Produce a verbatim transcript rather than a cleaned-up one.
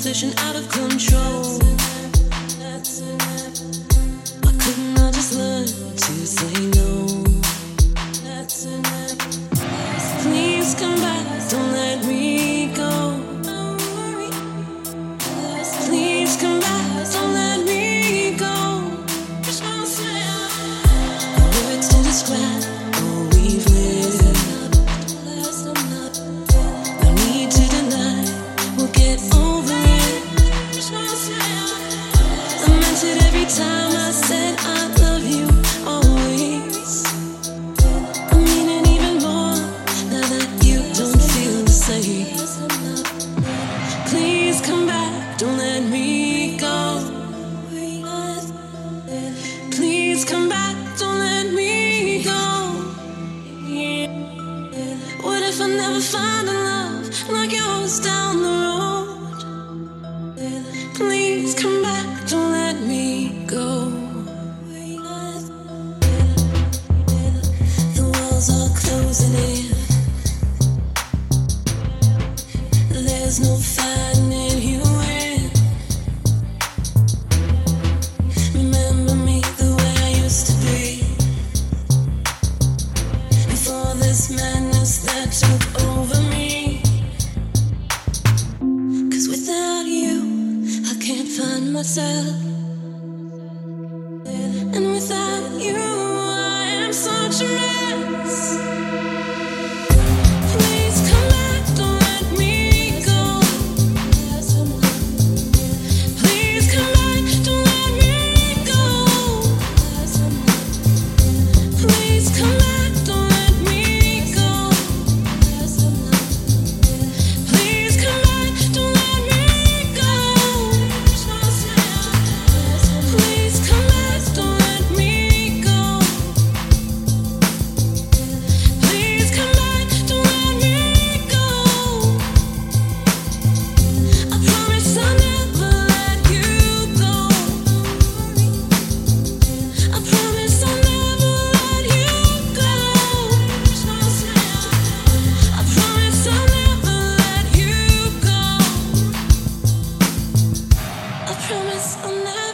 position out of control. Why couldn't I just learn to say no? Please come back, don't let me go. Please come back, don't let me go. Words to describe all we've lived. No need to deny, we'll get over it. I meant it every time I said I love you, always. I mean it even more now that you don't feel the same. Please come back, don't let me go. Please come back, don't let me go. What if I never find a love like yours down the road? Please come back, don't let me go. The walls are closing in. There's no finding you in. Remember me the way I used to be, before this madness that took over me. 'Cause without you, I can't find myself. And without you, I am such a mess. Please come back, don't let me go. Please come back, don't let me go. Please come back, don't let me go. Please come back, don't let me go. Please come back, don't let me go. Please come back, don't let me go. I promise I'll never let you go. I promise I'll never let you go. I promise I'll never let you go. I promise I'll never